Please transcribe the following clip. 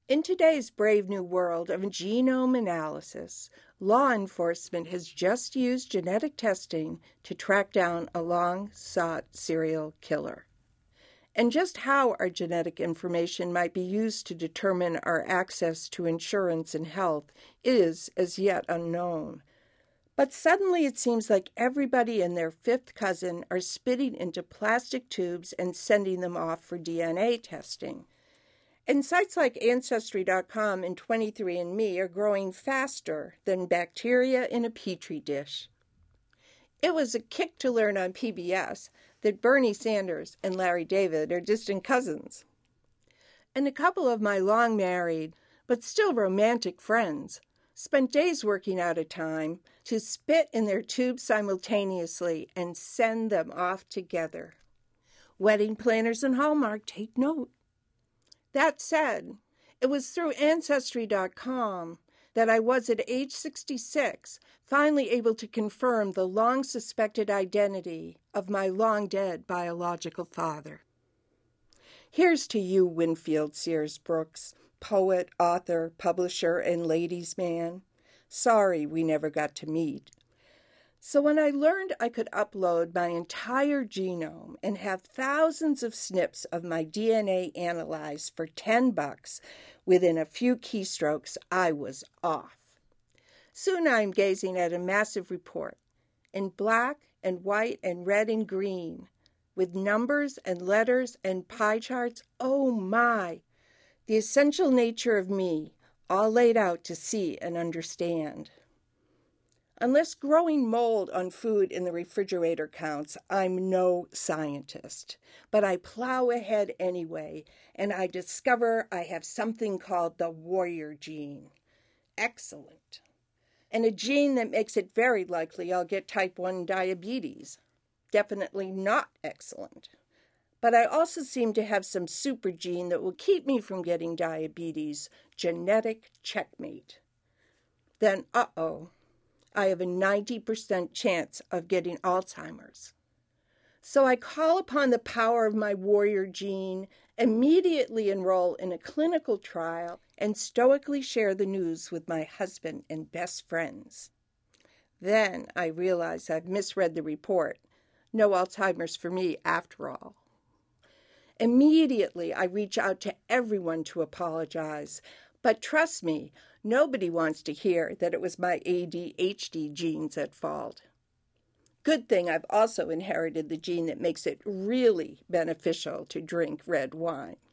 In today's brave new world of genome analysis, law enforcement has just used genetic testing to track down a long-sought serial killer. And just how our genetic information might be used to determine our access to insurance and health is as yet unknown. But suddenly it seems like everybody and their fifth cousin are spitting into plastic tubes and sending them off for DNA testing. And sites like Ancestry.com and 23andMe are growing faster than bacteria in a petri dish. It was a kick to learn on PBS that Bernie Sanders and Larry David are distant cousins. And a couple of my long married, but still romantic friends spent days working out a time to spit in their tubes simultaneously and send them off together. Wedding planners and Hallmark, take note. That said, it was through Ancestry.com that I was at age 66 finally able to confirm the long-suspected identity of my long-dead biological father. Here's to you, Winfield Sears Brooks, poet, author, publisher, and ladies' man. Sorry we never got to meet. So when I learned I could upload my entire genome and have thousands of snips of my DNA analyzed for $10 within a few keystrokes, I was off. Soon I'm gazing at a massive report in black and white and red and green with numbers and letters and pie charts. Oh my! The essential nature of me, all laid out to see and understand. Unless growing mold on food in the refrigerator counts, I'm no scientist. But I plow ahead anyway, and I discover I have something called the warrior gene. Excellent. And a gene that makes it very likely I'll get type 1 diabetes. Definitely not excellent. But I also seem to have some super gene that will keep me from getting diabetes. Genetic checkmate. Then, I have a 90% chance of getting Alzheimer's. So I call upon the power of my warrior gene, immediately enroll in a clinical trial, and stoically share the news with my husband and best friends. Then I realize I've misread the report. No Alzheimer's for me after all. Immediately I reach out to everyone to apologize. But trust me, nobody wants to hear that it was my ADHD genes at fault. Good thing I've also inherited the gene that makes it really beneficial to drink red wine.